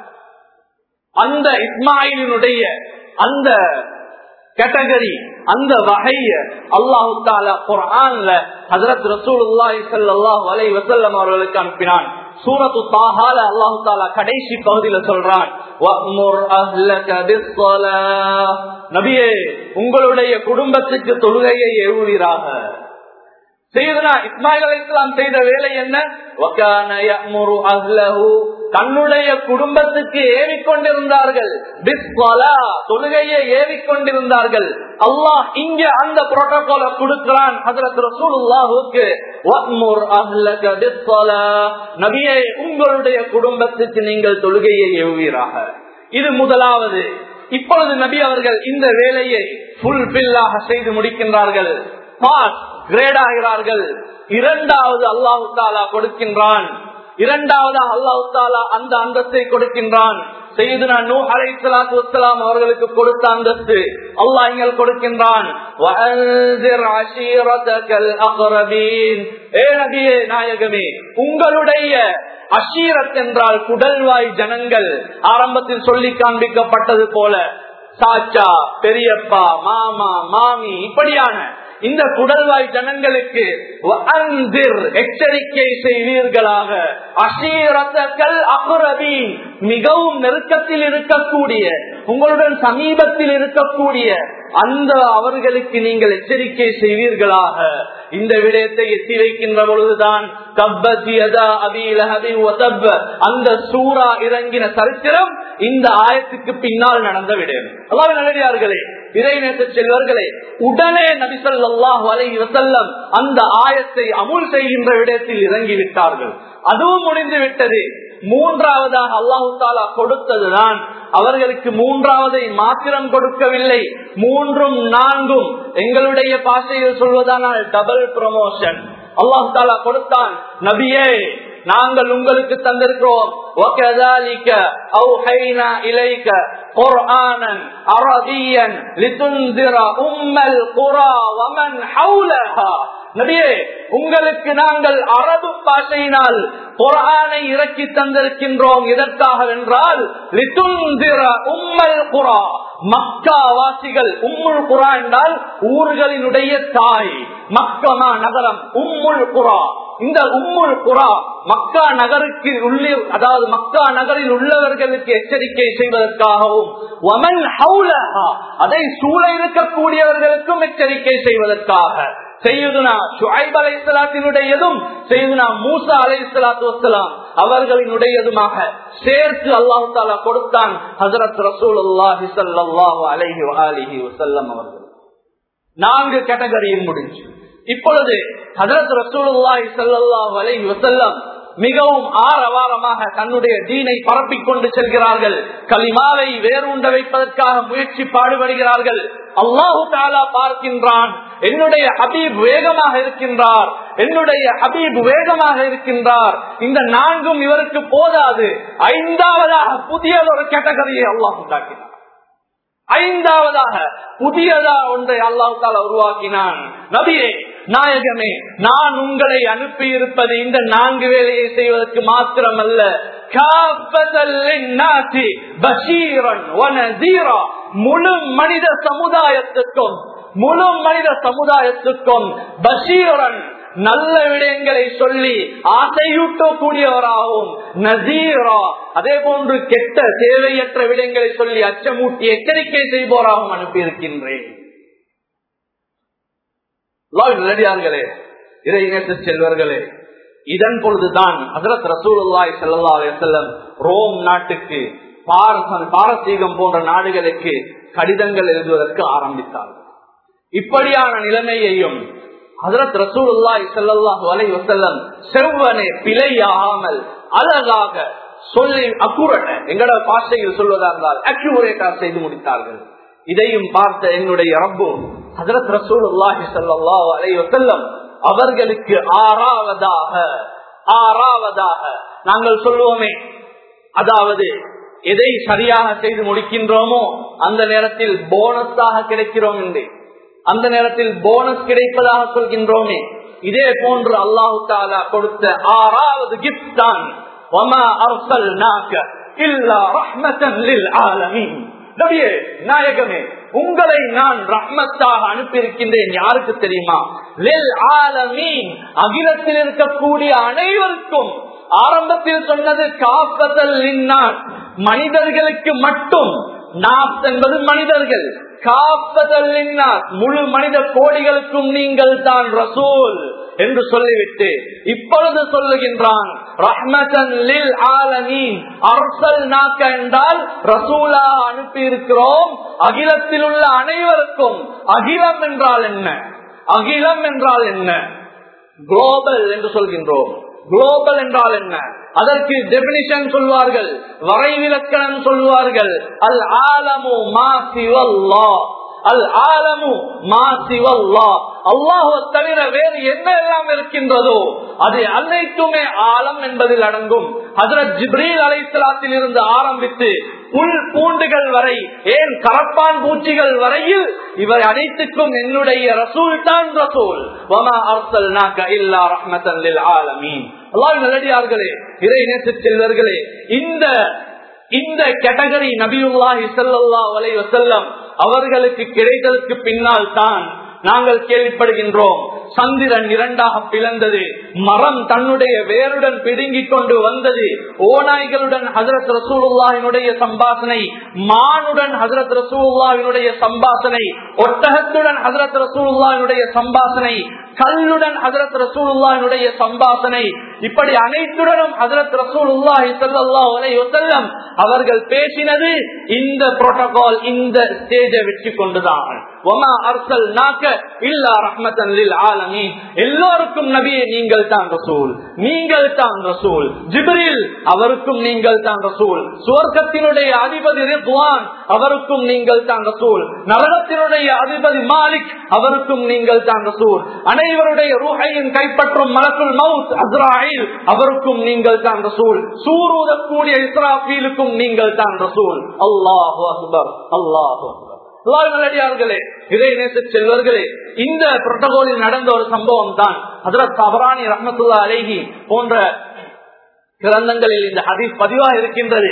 அந்த இஸ்மாயிலினுடைய அந்த கேட்டகரி, அந்த வகைய அல்லாஹு தஆலா குர்ஆன்ல ஹஜ்ரத் ரசூலுல்லாஹி ஸல்லல்லாஹு அலைஹி வஸல்லம் அவர்களுக்கு அனுப்பினான். சூரத்து தாஹால அல்லாஹு தஆலா கடைசி பகுதியில சொல்றான், வஅமுர் அஹ்லக பிஸ்ஸலாஹ், நபியே உங்களுடைய குடும்பத்துக்கு தொழுகையை ஏவுவீராக. சையதுனா இஸ்மாயில் அலைஹிஸ்ஸலாம் செய்த வேலை என்ன? வகான யஅமுரு அஹ்லஹு, தன்னுடைய குடும்பத்துக்கு ஏவிக்கொண்டிருந்தார்கள். பிஸ்ஸலாஹ், தொழுகையை ஏவிக்கொண்டிருந்தார்கள். அல்லாஹ் இங்க அந்த புரோட்டோகாலை கொடுக்கிறான் ஹஜ்ரத் ரசூலுல்லாஹுக்கு. வஅமுர் அஹ்லக பிஸ்ஸலாஹ், நபியே உங்களுடைய குடும்பத்துக்கு நீங்கள் தொழுகையை ஏவுவீராக. இது முதலாவது. இப்பொழுது நபி அவர்கள் இந்த வேலையை ஃபுல்பில்லாக செய்து முடிக்கின்றார்கள், பாஸ் கிரேட் ஆகிறார்கள். இரண்டாவது அல்லாஹு தஆலா கொடுக்கின்றான், இரண்டாவது அல்லாஹு தஆலா அந்த அந்தஸ்தை கொடுக்கின்றான். சையதுனா நூஹ் அலைஹிஸ்ஸலாத்து வஸ்ஸலாம் அவர்களுக்கு கொடுத்த அந்தஸ்து அல்லாஹ் இங்க கொடுக்கின்றான். வஅன்ஸிர் அஷீரதகல் அக்ரபீன், ஏ நபியே நாயகமே உங்களுடைய அஷீரத் என்றால் குடல்வாய் ஜனங்கள், ஆரம்பத்தில் சொல்லி காண்பிக்கப்பட்டது போல சாச்சா, பெரியப்பா, மாமா, மாமி, இப்படியான இந்த குடல்வாய் ஜனங்களுக்கு எச்சரிக்கை செய்வீர்களாக. அஷீரத்தல் அக்ரபீன், மிகவும் நெருக்கத்தில் இருக்கக்கூடிய, உங்களுடன் சமீபத்தில் இருக்கக்கூடிய அந்த அவர்களுக்கு நீங்கள் எச்சரிக்கை செய்வீர்களாக. இந்த விடயத்தை எத்தி வைக்கின்ற பொழுதுதான் அந்த சூரா இறங்கின சரித்திரம் இந்த ஆயத்துக்கு பின்னால் நடந்த விடயம். அல்லாஹ்வின் நல்லடியார்களே, இறைநேச செல்வர்களே, உடனே நபி ஸல்லல்லாஹு அலைஹி வஸல்லம் அந்த ஆயத்தை அமுல் செய்கின்ற விடயத்தில் இறங்கிவிட்டார்கள். அதுவும் முடிந்து விட்டது. மூன்றாவதாக அல்லாஹு தாலா கொடுத்ததுதான். அவர்களுக்கு மூன்றாவதை மாத்திரம் கொடுக்கவில்லை, மூன்றும் நான்கும் எங்களுடைய பாஷையில் சொல்வதானால் டபுள் ப்ரமோஷன் அல்லாஹு தாலா கொடுத்தான். நபியே, நாங்கள் உங்களுக்கு தந்திருக்கிறோம். وَكَذَلِكَ أَوْحَيْنَا إِلَيْكَ قُرْآنًا عَرَبِيًّا لِتُنذِرَ أُمَّ الْقُرَى وَمَنْ حَوْلَهَا. நபியே, உங்களுக்கு நாங்கள் அரபு பாஷையினால் குர்ஆனை இறக்கி தந்திருக்கின்றோம். எதற்காக என்றால் லிதுன்திர உம்மல் குரா, மக்கா வாசிகள். உம்முல் குரா என்றால் ஊர்களினுடைய தாய், மக்கமா நகரம் உம்முல் குரா. இந்த உம்முல் குரா மக்கா நகருக்கு உள்ளே, அதாவது மக்கா நகரில் உள்ளவர்களுக்கு எச்சரிக்கை செய்வதற்காகவும், வமன் ஹவுலஹா, அதை சூழ இருக்கக்கூடியவர்களுக்கும் எச்சரிக்கை செய்வதற்காக சையதுனா ஷுஐப் அலைஹிஸ்ஸலாத்தினுடையதும் சையதுனா மூசா அலைஹிஸ்ஸலாத்து வஸ்ஸலாம் அவர்களினுடையதுமாக சேர்த்து அல்லாஹ் தஆலா கொடுத்தான் ஹஜ்ரத் ரசூலுல்லாஹி ஸல்லல்லாஹு அலைஹி வஆலிஹி வஸல்லம் அவர்கள். நான்கு கேட்டகரியில் முடிஞ்சு. இப்பொழுது ஹஜ்ரத் ரசூலுல்லாஹி ஸல்லல்லாஹு அலைஹி வஸல்லம் மிகவும் ஆரவாரமாக தன்னுடைய தீனை பரப்பிக் கொண்டு செல்கிறார்கள். கலிமாவை வேரூண்ட வைப்பதற்காக முயற்சி பாடுபடுகிறார்கள். அல்லாஹு தஆலா பார்க்கின்றான், என்னுடைய ஹபீப் வேகமாக இருக்கின்றார், என்னுடைய ஹபீப் வேகமாக இருக்கின்றார். இந்த நான்கும் இவருக்கு போதாது. ஐந்தாவதாக புதியதொரு கேட்டகரியை அல்லாஹ் உண்டாக்கினார். ஐந்தாவதாக புதியதா ஒன்றை அல்லாஹ் தஆலா உருவாக்கினான். நபியே, நாயகமே, நான் உங்களை அனுப்பி இருப்பது இந்த நான்கு வேலையை செய்வதற்கு மாத்திரமல்ல, முழு மனித சமுதாயத்துக்கும் முழு மனித சமுதாயத்துக்கும் பஷீரன், நல்ல விடயங்களை சொல்லி ஆசையூட்டக்கூடியவராகவும், நசீரா, அதே போன்று கெட்ட தேவையற்ற விடயங்களை சொல்லி அச்சமூட்டி எச்சரிக்கை செய்வோராகவும் அனுப்பியிருக்கின்றேன். நல்லடியார்களே, இறைநேச செல்வர்களே, இதன் பொழுதுதான் ஹஜ்ரத் ரசூலுல்லாஹி ஸல்லல்லாஹு அலைஹி வஸல்லம் ரோம் நாட்டுக்கு, பாரசீகம் போன்ற நாடுகளுக்கு கடிதங்கள் எழுதுவதற்கு ஆரம்பித்தார்கள். இப்படியான நிலைமையையும் ஹஜ்ரத் ரசூலுல்லாஹி ஸல்லல்லாஹு அலைஹி வஸல்லம் செவ்வனே பிழையாமல் அழகாக சொல்லி அக்குரேட், எங்கட பாஷையில் சொல்வதா இருந்தால் அக்யூரேட்டா செய்து முடித்தார்கள். இதையும் பார்த்த என்னுடைய ரப்பு ஹஜ்ரத் ரசூலுல்லாஹி ஸல்லல்லாஹு அலைஹி வஸல்லம் அவர்களுக்கு ஆறாவதாக ஆறாவதாக நாங்கள் சொல்லுவோமே, அதாவது எதை சரியாக செய்து முடிக்கின்றோமோ அந்த நேரத்தில் போனஸாக கிடைக்கிறோம் என்று, அந்த நேரத்தில் போனஸ் கிடைப்பதாக சொல்கின்றோமே, இதே போன்று அல்லாஹு தஆலா கொடுத்த ஆறாவது கிஃப்ட் தான் வமா அர்ஸல்நாக இல்லா ரஹ்மத்தன் லில் ஆலமீன். நபியே, நாயகமே, உங்களை நான் ரஹ்மத்தாக அனுப்பியிருக்கின்றேன். யாருக்கு தெரியுமா? லில் ஆலமீன், அகிலத்தில் இருக்கக்கூடிய அனைவருக்கும். ஆரம்பத்தில் சொன்னது காஃபத்தல் லின்னாஸ், மனிதர்களுக்கு மட்டும். நாஸ் என்பது மனிதர்கள், காஃபத்தல் லின்னாஸ் முழு மனித கோடிகளுக்கும் நீங்கள் தான் ரசூல் என்று சொல்லிவிட்டு இப்பொழுது சொல்லுகின்றான் ரஹ்மத்தன் லில் ஆலமீன். அர்ஸல்நாக என்றால் ரசூலா அனுப்பி இருக்கிறோம் அகிலத்தில் உள்ள அனைவருக்கும். அகிலம் என்றால் என்ன? அகிலம் என்றால் என்ன? குளோபல் என்று சொல்கின்றோம். குளோபல் என்றால் என்ன? அதற்கு டெபினிஷன் சொல்வார்கள், வரைவிலக்கணம் சொல்வார்கள். அல் ஆலமு மா சிவல்லாஹ், அல் ஆலமு மா சிவல்லாஹ், அல்லாஹ்வை தவிர வேறு என்ன எல்லாம் இருக்கின்றதோ அது அனைத்துமே ஆலம் என்பதில் அடங்கும். ஹஜ்ரத் ஜிப்ரீல் அலைஹிஸ்ஸலாத்தில் இருந்து ஆரம்பித்து புல் பூண்டுகள் வரை, ஏன் கரப்பான் பூச்சிகள் வரையில் இவர் அனைத்துக்கும் என்னுடைய ரசூல் தான் ரசூல். வமா அர்ஸல்நாக இல்லா ரஹ்மத்தன் லில் ஆலமீன். அல்லாஹ்வின் நல்லடியார்களே, இறை நேச செல்வர்களே, இந்த இந்த கேட்டகரி நபியுல்லாஹி ஸல்லல்லாஹு அலைஹி வஸல்லம் அவர்களுக்கு கிடைத்ததற்கு பின்னால் தான் நாங்கள் கேள்விப்படுகின்றோம் சந்திரன் இரண்டாக பிளந்தது, மரம் தன்னுடைய வேருடன் பிடுங்கிக் கொண்டு வந்தது, ஓநாய்களுடன் ஹஜ்ரத் ரசூலுல்லாஹினுடைய சம்பாஷணை, மானுடன் ஹஜ்ரத் ரசூலுல்லாஹினுடைய சம்பாஷணை, ஒட்டகத்துடன் ஹஜ்ரத் ரசூலுல்லாஹினுடைய சம்பாஷணை, கல்லுடன் ஹஜ்ரத் ரசூலுல்லாஹினுடைய சம்பாஷணை, இப்படி அனைத்துடனும் ஹஜ்ரத் ரசூலுல்லாஹி ஸல்லல்லாஹு அலைஹி வஸல்லம் அவர்கள் பேசினது இந்த புரோட்டோகால், இந்த ஸ்டேஜை வெற்றி கொண்டுதான். வமா அர்சல்நாக இல்லா ரஹ்மத்தன் லில் ஆலமீன். எல்லோருக்கும் நபியே நீங்கள் தான் ரசூல், நீங்கள் தான் ரசூல். ஜிப்ரீல் அவருக்கும் நீங்கள் தான் ரசூல். சுவர்க்கத்தினுடைய அதிபதி ரித்வான் அவருக்கும் நீங்கள் தான் ரசூல். நரகத்தினுடைய அதிபதி மாலிக் அவருக்கும் நீங்கள் தான் ரசூல். அனைவருடைய ரூஹையும் கைப்பற்றும் மலக்குல் மவுத் அஸ்ராயில் அவருக்கும் நீங்கள் தான் ரசூல். சூரூதக்கூடிய இஸ்ராஃபீலுக்கும் நீங்கள் தான் ரசூல். அல்லாஹு அக்பர், அல்லாஹு அக்பர். நல்லடியார்களே, இதை நேச செல்வர்களே, இந்த புரோட்டோகாலில் நடந்த ஒரு சம்பவம் தான் ஹஜ்ரத் தபரானி ரஹ்மத்துல்லாஹி அலைஹி போன்ற கிரந்தங்களில் இந்த ஹதீஸ் பதிவாக இருக்கின்றது.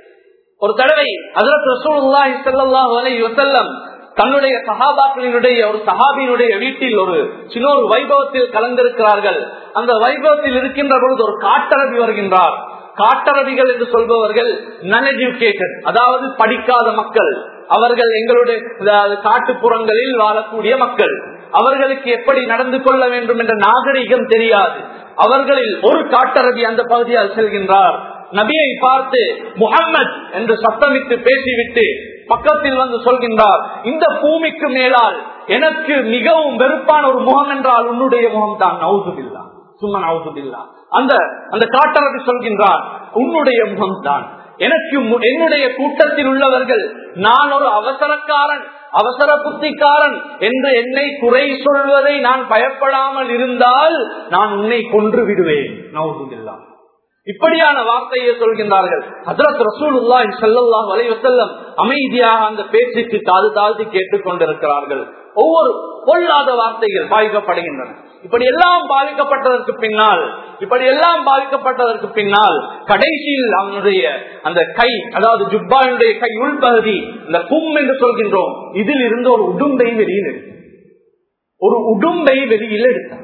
ஒரு தடவை ஹஜ்ரத் ரசூலுல்லாஹி ஸல்லல்லாஹு அலைஹி வஸல்லம் தன்னுடைய சஹாபாக்களினுடைய ஒரு சஹாபியினுடைய வீட்டில் ஒரு சின்ன ஒரு வைபவத்தில் கலந்திருக்கிறார்கள். அந்த வைபவத்தில் இருக்கின்ற பொழுது ஒரு காட்டரபி வருகின்றார். காட்டரபிகள் என்று சொல்பவர்கள் நான் எஜுகேட்டட், அதாவது படிக்காத மக்கள். அவர்கள் எங்களுடைய காட்டுப்புறங்களில் வாழக்கூடிய மக்கள். அவர்களுக்கு எப்படி நடந்து கொள்ள வேண்டும் என்ற நாகரிகம் தெரியாது. அவர்களில் ஒரு காட்டரபி அந்த பகுதியால் செல்கின்றார். நபியை பார்த்து முஹம்மத் என்று சத்தமிட்டு பேசிவிட்டு பக்கத்தில் வந்து சொல்கின்றார், இந்த பூமிக்கு மேலால் எனக்கு மிகவும் வெறுப்பான ஒரு முகம் என்றால் உன்னுடைய முகம் தான். நவுதுபில்லா, சும்மா நவுதுபில்லா. அந்த அந்த காட்டரபி சொல்கின்றார், உன்னுடைய முகம் தான். எனக்கு என்னுடைய கூட்டத்தில் உள்ளவர்கள் நான் ஒரு அவசரக்காரன், அவசர புத்திக்காரன் என்று என்னை குறை சொல்வதை நான் பயப்படாமல் இருந்தால் நான் உன்னை கொன்று விடுவேன். நவுதுபில்லா. இப்படியான வார்த்தையை சொல்கின்றார்கள். ஹஜ்ரத் ரசூலுல்லாஹி ஸல்லல்லாஹு அலைஹி வஸல்லம் அமைதியாக அந்த பேச்சுக்கு காது தாழ்த்தி கேட்டுக் கொண்டிருக்கிறார்கள். ஒவ்வொரு பொல்லாத வார்த்தைகள் பாதிக்கப்படுகின்றன. இப்படி எல்லாம் பாதிக்கப்பட்டதற்கு பின்னால் இப்படி எல்லாம் பாதிக்கப்பட்டதற்கு பின்னால் கடைசியில் அவனுடைய அந்த கை, அதாவது ஜுப்பாவுடைய கை உள்பகுதி, இந்த கும் என்று சொல்கின்றோம், இதில் இருந்து ஒரு உடும்பை வெளியில் எடுத்து ஒரு உடும்பை வெளியில் எடுத்தார்.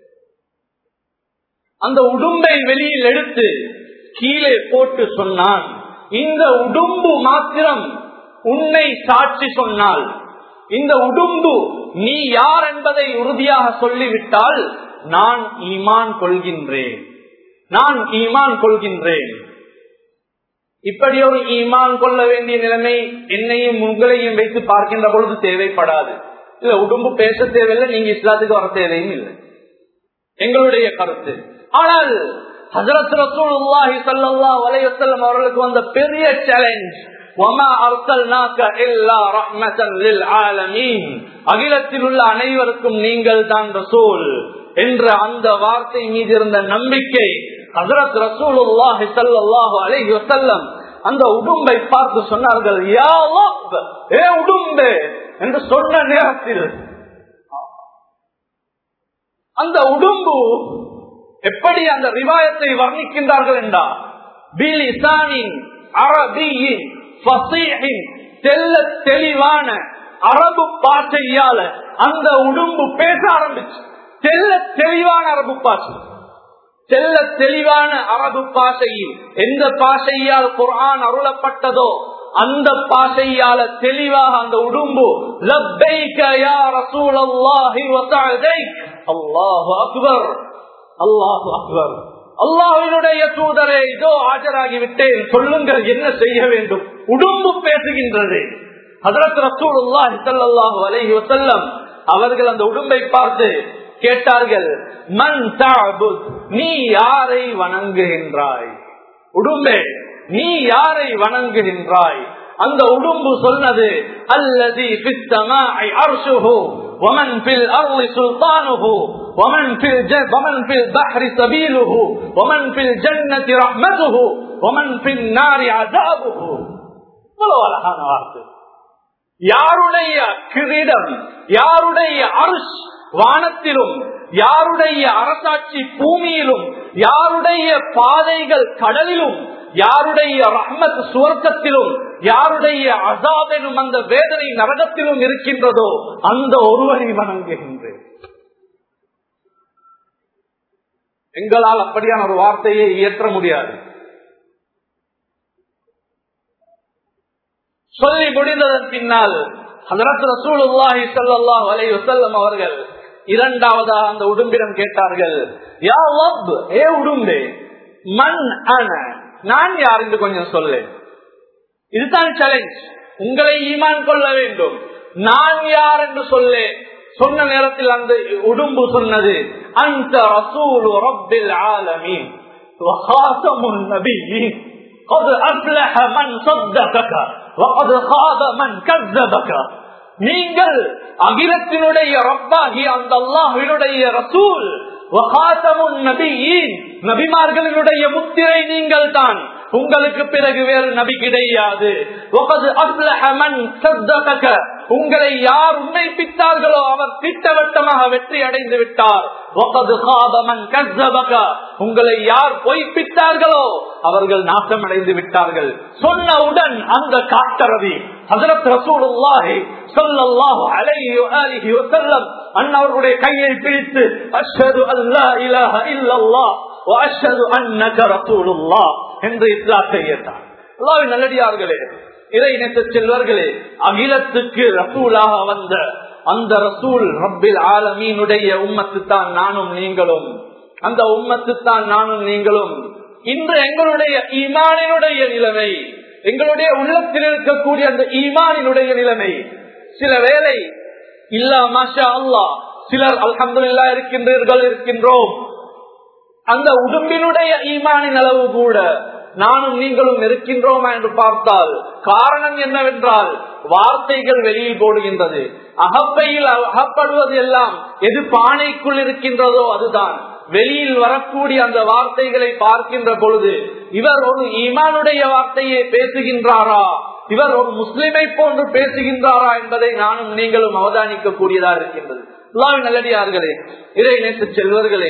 அந்த உடும்பை வெளியில் எடுத்து கீழே போட்டு சொன்னான், இந்த உடும்பு மாத்திரம் உன்னை சாட்சி சொன்னால், இந்த உடும்பு நீ யார் என்பதை உறுதியாக சொல்லிவிட்டால் நான் ஈமான் கொள்கின்றேன், நான் ஈமான் கொள்கின்றேன். இப்படி ஒரு ஈமான் கொள்ள வேண்டிய நிலைமை என்னையும் உங்களையும் வைத்து பார்க்கின்ற பொழுது தேவைப்படாது. இல்ல, உடும்பு பேச தேவையில்லை, நீங்க இஸ்லாத்துக்கு வர தேவையும் இல்லை, எங்களுடைய கருத்து. ஆனால் ஹஜ்ரத் ரசூலுல்லாஹி ஸல்லல்லாஹு அலைஹி வஸல்லம் அவர்களுக்கு வந்த பெரிய சேலஞ்ச், வமா அர்சல்நாக இல்லா ரஹ்மத்தன் லில் ஆலமீன், அகிலத்தில் உள்ள அனைவருக்கும் நீங்கள் தான் ரசூல் என்ற அந்த வார்த்தை மீது இருந்த நம்பிக்கை ஹஜ்ரத் ரசூலுல்லாஹி ஸல்லல்லாஹு அலைஹி வஸல்லம் அந்த உடும்பை பார்த்து சொன்னார்கள், யா ரப், ஏ உடும்பே என்று சொன்ன நேரத்தில் அந்த உடும்பு எப்படி அந்த ரிவாயத்தை வர்ணிக்கின்றார்கள் என்றால், பிலிசானின் அரபியின் ஃபஸீஹின், தெல்ல தெளிவான அரபு பாஷையால அந்த உடும்பு பேச ஆரம்பிச்சு. தெல்ல தெளிவான அரபு பாஷை, தெல்ல தெளிவான அரபு பாஷையில் எந்த பாஷையால் குர்ஆன் அருளப்பட்டதோ அந்த பாஷையால தெளிவாக அந்த உடும்பு லப்பைக யா ரசூலல்லாஹி வ தஅதைக், அல்லாஹு அக்பர், அல்லாஹு அக்பர், அல்லாஹ்வினுடைய தூதரே இதோ ஆஜராகிவிட்டேன், சொல்லுங்கள் என்ன செய்ய வேண்டும். உடும்பு பேசுகின்றது. ஹஜ்ரத் ரசூலுல்லாஹி ஸல்லல்லாஹு அலைஹி வஸல்லம் அவர்கள் அந்த உடும்பை பார்த்து கேட்டார்கள், மன் தஅபுத், நீ யாரை வணங்குகின்றாய்? உடும்பே, நீ யாரை வணங்குகின்றாய்? அந்த உடும்பு சொன்னது, அல்லதி ஃபிஸ் ஸமாஇ அர்ஷுஹு ومن في الأرض سلطانه ومن في الجنة ومن في البحر سبيله ومن في الجنة رحمته ومن في النار عذابه. அழகான வார்த்தை. யாருடைய கிரீடம், யாருடைய அர்ஷ் வானத்திலும், யாருடைய அரசாட்சி பூமியிலும், யாருடைய பாதைகள் கடலிலும், யாருடைய ரஹ்மத் சுவர்க்கத்திலும் யாருடைய அஸாப் எனும் அந்த வேதனை நரகத்திலும் இருக்கின்றதோ அந்த ஒருவரை வணங்குகின்றேன். எங்களால் அப்படியான ஒரு வார்த்தையை இயற்ற முடியாது. சொல்லி முடிந்ததன் பின்னால் ஹஜ்ரத் ரசூலுல்லாஹி ஸல்லல்லாஹு அலைஹி வஸல்லம் அவர்கள் இரண்டாவதாக அந்த உடும்பிடம் கேட்டார்கள், யா ரப், ஏ உடும்பே, மன் அன, நான் யார் என்று கொஞ்சம் சொல்லு. இதுதான் சேலஞ்ச். உங்களை ஈமான் கொள்ள வேண்டும். நான் யார் என்று சொல்லு. சொன்ன நேரத்தில் அந்த உடும்பு சொன்னது, அந்த ரசூலு ரப்பில் ஆலமீன் வ ஹாதமுன் நபிய்யீன் قد أفلح من صدقك وقد خاب من كذبك. நீங்கள் அகிலத்தினுடைய ரப்பாகிய அந்த அல்லாஹ்வினுடைய ரசூல் வ ஹாதமுன் நபிய்யீன், நபிமார்களினுடைய முத்திரை நீங்கள் தான். உங்களுக்கு பிறகு வேறு நபி கிடையாது. வகத் அஃப்லஹ மன் ஸத்தக, உங்களை யார் உண்மைப்பித்தார்களோ அவர் திட்டவட்டமாக வெற்றி அடைந்து விட்டார். வகத் காப மன் கஸபக, உங்களை யார் பொய்ப்பித்தார்களோ அவர்கள் நாசம் அடைந்து விட்டார்கள். சொன்னவுடன் அந்த காட்டரவி ஹஜ்ரத் ரசூலுல்லாஹி ஸல்லல்லாஹு அலைஹி வஆலிஹி வஸல்லம் அன்னவருடைய கையை பிடித்து அஷ்ஹது அல்லா இலாஹ இல்லல்லாஹ் வ அஷ்ஹது அன்னக ரசூலுல்லாஹ் என்று இஸ்லாத்தை ஏற்றார். அல்லாஹ்வின் நல்லடியார்களே, இறை நேச செல்வர்களே, அகிலத்துக்கு ரசூலாக வந்த அந்த ரசூல் ரப்பில் ஆலமீனுடைய உம்மத்து தான் நானும் நீங்களும். அந்த உம்மத்து தான் நானும் நீங்களும். இன்று எங்களுடைய ஈமானினுடைய நிலைமை, எங்களுடைய உள்ளத்தில் இருக்கக்கூடிய அந்த ஈமானினுடைய நிலைமை, சில வேளை இல்லா மாஷா அல்லாஹ், சிலர் அல்ஹம்துலில்லாஹ் இருக்கின்றீர்கள் இருக்கின்றோம். அந்த உடும்பினுடைய ஈமானின் அளவு கூட நானும் நீங்களும் இருக்கின்றோமா என்று பார்த்தால் காரணம் என்னவென்றால் வார்த்தைகள் வெளியில் போடுகின்றது. அகப்பையில் அகப்படுவது எல்லாம் எது பானைக்குள் இருக்கின்றதோ அதுதான். வெளியில் வரக்கூடிய அந்த வார்த்தைகளை பார்க்கின்ற பொழுது இவர் ஒரு ஈமானுடைய வார்த்தையை பேசுகின்றாரா, இவர் ஒரு முஸ்லிமை போன்று பேசுகின்றாரா என்பதை நானும் நீங்களும் அவதானிக்க கூடியதா இருக்கின்றது. அல்லாஹ்வின் நல்லடியார்களே, இறை நேச செல்வர்களே,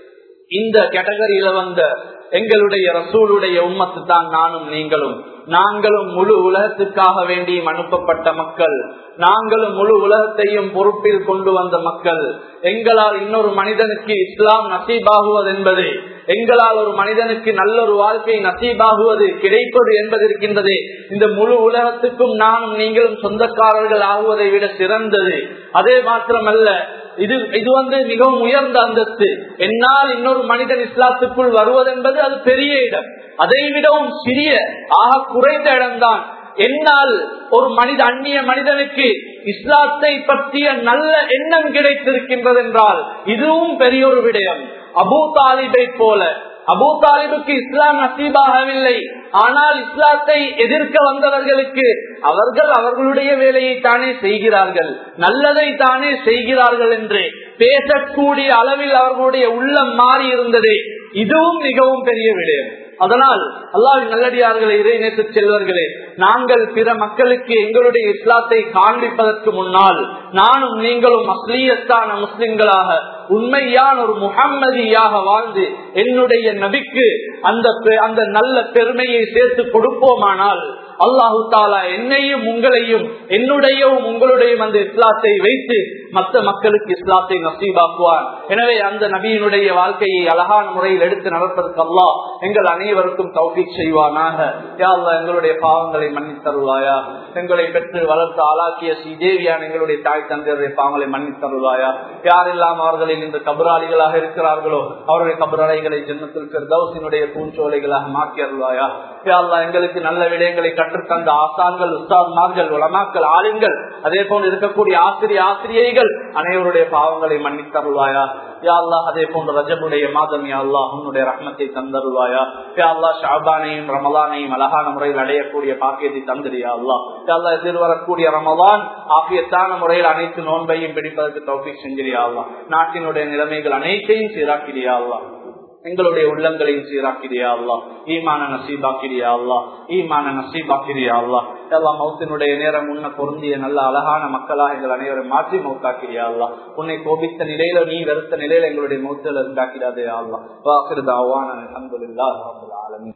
இந்த கேட்டகரியில வந்த எங்களுடைய ரசூலுடைய உம்மத்து தான் நானும் நீங்களும். நாங்களும் முழு உலகத்துக்காக வேண்டியும் அனுப்பப்பட்ட மக்கள். நாங்களும் முழு உலகத்தையும் பொறுப்பில் கொண்டு வந்த மக்கள். எங்களால் இன்னொரு மனிதனுக்கு இஸ்லாம் நசீபாகுவது என்பது, எங்களால் ஒரு மனிதனுக்கு நல்ல ஒரு வாழ்க்கை நசீபாகுவது கிடைப்பது என்பது இருக்கின்றதே, இந்த முழு உலகத்துக்கும் நானும் நீங்களும் சொந்தக்காரர்கள் ஆகுவதை விட சிறந்தது. அதே மாத்திரமல்ல, இது இது வந்து மிகவும் உயர்ந்த அந்தஸ்து. என்னால் இன்னொரு மனிதன் இஸ்லாத்துக்குள் வருவதென்பது அது பெரிய இடம். அதை விடவும் சிறிய ஆக குறைந்த இடம்தான் என்னால் ஒரு மனித அந்நிய மனிதனுக்கு இஸ்லாத்தை பற்றிய நல்ல எண்ணம் கிடைத்திருக்கின்றது என்றால் இதுவும் பெரிய ஒரு விடயம். அபூ தாலிபை போல, அபூ தாலிபுக்கு இஸ்லாம் நசீபாகவில்லை, ஆனால் இஸ்லாத்தை எதிர்க்க வந்தவர்களுக்கு அவர்கள் அவர்களுடைய வேலையை தானே செய்கிறார்கள், நல்லதை தானே செய்கிறார்கள் என்று பேசக்கூடிய அளவில் அவர்களுடைய உள்ளம் மாறி இருந்தது. இதுவும் மிகவும் பெரிய விடயம். அதனால் அல்லாஹ்வின் நல்லடியார்களே, இறை நேச செல்வர்களே, நாங்கள் பிற மக்களுக்கு எங்களுடைய இஸ்லாத்தை காண்பிப்பதற்கு முன்னால் நானும் நீங்களும் அஸ்லியத்தான முஸ்லிம்களாக உண்மையான ஒரு முஹம்மதியாக வாழ்ந்து என்னுடைய நபிக்கு அந்த அந்த நல்ல பெருமையை சேர்த்து கொடுப்போமானால் அல்லாஹு தாலா என்னையும் உங்களையும் என்னுடையவும் உங்களுடையும் அந்த இஸ்லாத்தை வைத்து மற்ற மக்களுக்கு இஸ்லாத்தை நசீபாக்குவார். எனவே அந்த நபியினுடைய வாழ்க்கையை அழகான முறையில் எடுத்து நடப்பதற்கு அல்லாஹ் எங்கள் அனைவருக்கும் தௌஃபீக் செய்வானாக. யா அல்லாஹ், எங்களுடைய பாவங்களை மன்னித்தருள்வாயா. எங்களை பெற்று வளர்த்து ஆளாக்கிய ஸ்ரீதேவியான எங்களுடைய தாய் தந்தையருடைய பாவங்களை மன்னித்தருள்வாயா. யாரெல்லாம் அவர்களில் இன்று கபராளிகளாக இருக்கிறார்களோ அவருடைய கபராளிகளை ஜன்னத்துல் ஃபிர்தௌஸினுடைய பூஞ்சோலைகளாக மாற்றி அருள்வாயா. யா அல்லாஹ், எங்களுக்கு நல்ல விடயங்களை கற்றுத்தந்த ஆசான்கள், உஸ்தாத்மார்கள், உலமாக்கள், ஆலிம்கள், அதே போன்று இருக்கக்கூடிய ஆசிரிய ஆசிரியைகள் அனைவருடைய பாவங்களை மன்னித்தருள்வாயா. யா அல்லாஹ், அதே போன்று ரஜபுடைய மாதம் யா அல்லாஹ் உன்னுடைய ரஹ்மத்தை தந்தருள்வாயா. யா அல்லாஹ், ஷஅபானையும் ரமலானையும் அழகான முறையில் அடையக்கூடிய பாக்கியத்தை தந்திரியா அல்லாஹ். யா அல்லாஹ், எதிர்வரக்கூடிய ரமலான் ஆஃபியத்தான முறையில் அனைத்து நோன்பையும் பிடிப்பதற்கு தௌஃபீக் செஞ்சிரியா அல்லாஹ். நாட்டினுடைய நிலைமைகள் அனைத்தையும் சீராக்கிறியா அல்லாஹ். எங்களுடைய உள்ளங்களையும் சீராக்கிறியா அல்லாஹ். ஈமான நசீபாக்கிறியா அல்லாஹ். ஈமான நசீபாக்கிறியா அல்லாஹ். எல்லாம் மௌத்தினுடைய நேரம் உன்ன பொருந்திய நல்ல அழகான மக்களாக எங்கள் அனைவரும் மாற்றி மௌத்தாக்கிறியா அல்லாஹ். உன்னை கோபித்த நிலையில, நீ வெறுத்த நிலையில எங்களுடைய மௌத்தில் இருந்தாக்கிறாதே அல்லாஹ். வாஹிர் தாவானா அல்ஹம்துலில்லாஹி ரப்பில் ஆலமீன்.